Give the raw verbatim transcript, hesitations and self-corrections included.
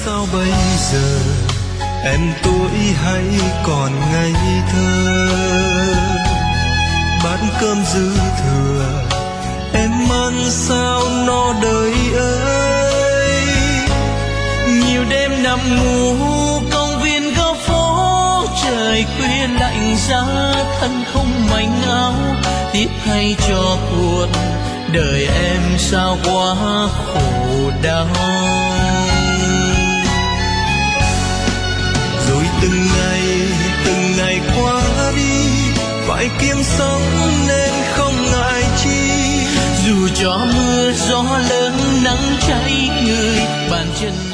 sao bây giờ em tuổi hay còn ngây thơ, bát cơm dư thừa em ăn sao no đời ơi. Nhiều đêm nằm ngủ công viên góc phố, trời khuya lạnh giá thân không mảnh áo, tiếc hay cho buồn đời em sao quá khổ đau. Rồi từng ngày từng ngày qua đi, phải kiếm sống nên không ngại chi, dù cho mưa gió lớn nắng cháy người bàn chân